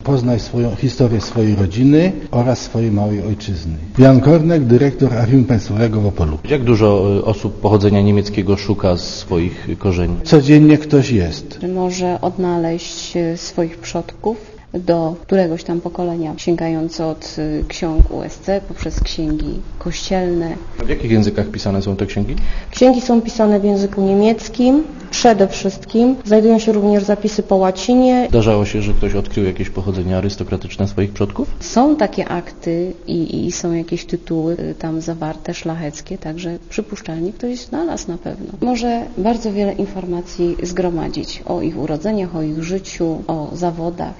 Poznaj swoją historię swojej rodziny oraz swojej małej ojczyzny. Jan Kornek, dyrektor Archiwum Państwowego w Opolu. Jak dużo osób pochodzenia niemieckiego szuka swoich korzeni? Codziennie ktoś jest. Może odnaleźć swoich przodków do któregoś tam pokolenia, sięgając od ksiąg USC poprzez księgi kościelne. W jakich językach pisane są te księgi? Księgi są pisane w języku niemieckim przede wszystkim. Znajdują się również zapisy po łacinie. Zdarzało się, że ktoś odkrył jakieś pochodzenie arystokratyczne swoich przodków? Są takie akty i są jakieś tytuły tam zawarte, szlacheckie, także przypuszczalnie ktoś znalazł na pewno. Może bardzo wiele informacji zgromadzić o ich urodzeniach, o ich życiu, o zawodach.